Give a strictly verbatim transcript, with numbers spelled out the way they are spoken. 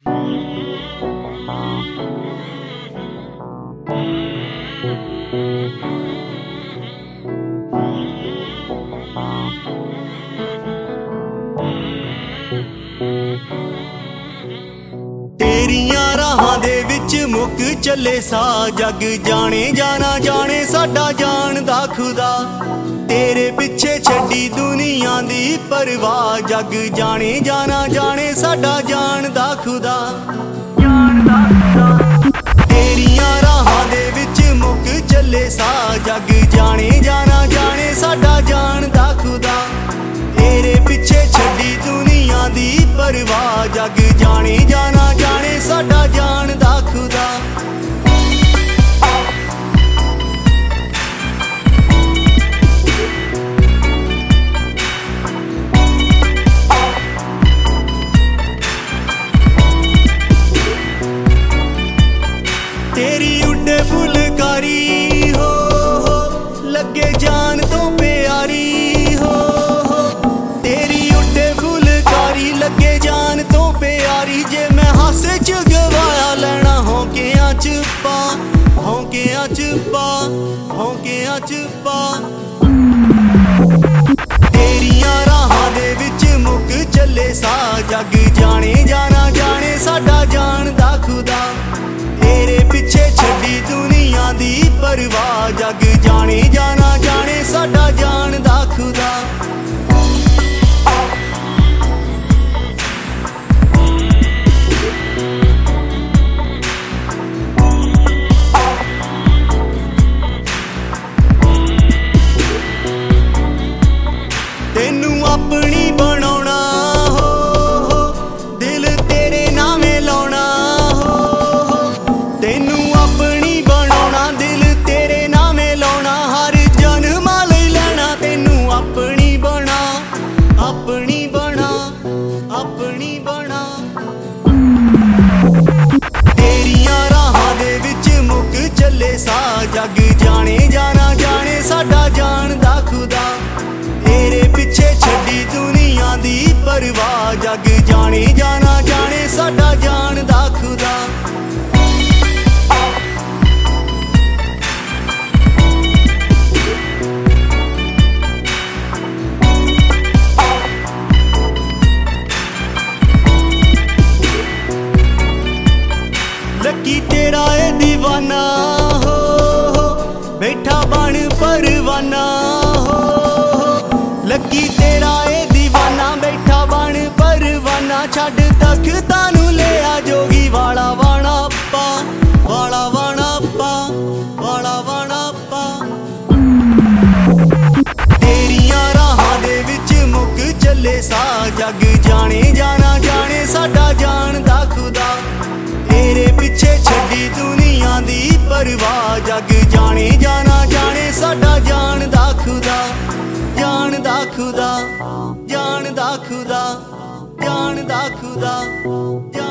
तेरियां राहां दे विच मुक चले सा जग जाने जाना जाने साडा जानदा खुदा। तेरे पिछे छड्डी दुनिया दी परवाह जग जाने जाना जाने साडा जानदा खुदा। तेरियां राहां दे विच मुक चले सा जग जाने जाना जाने साडा जानदा खुदा। तेरे पिछे छड्डी दुनिया दी परवाह जग जाने जाना जाने साडा जानदा खुदा। तेरी उड्डे फुलकारी हो, हो लगे जान तो प्यारी हो, हो तेरी उड्डे फुलकारी लगे जान तो प्यारी। जे मैं हासे च गवाया लैना होंकियां च पा होंकियां च पा होंकियां च पा। तेरियां राहां दे विच मुक चले सा जग जाने जाना जाने साडा जानदा खुदा। तेरे पिछे छड्डी दुनिया दी परवाह जग जाने जाना जाने साडा जानदा खुदा। तेनू अपनी बनाउणा हो, हो दिल तेरे नामे लाउणा हो, हो तेनू अपनी बनाउणा दिल तेरे नामे लाउणा। हर जन्मां लई लैना तेनू अपनी बना अपनी बना अपनी बना। तेरियां राहां दे विच मुक चले सा जग जाने जाना जाने साडा जानदा खुदा। तेरे पिछे छड्डी दुनिया दी परवाह जग जाने जाना जाने साडा जानदा खुदा। लकी तेरा ए दीवाना हो, हो बैठा बन परवाना हो, लकी तेरा ए दीवाना बैठा बन परवाना। छड्ड तख्तां नूं लिया जोगी वाला वाणा पा वाला वाणा पा वाला वाणा पा। तेरियां राहां दे विच मुक चले सा जग जाने जाना जाने साडा जानदा खुदा। तेरे पिछे छड्डी दुनिया दी परवाह जग जाने जाना जाने साडा जानदा खुदा। जानदा खुदा जानदा खुदा जानदा खुदा।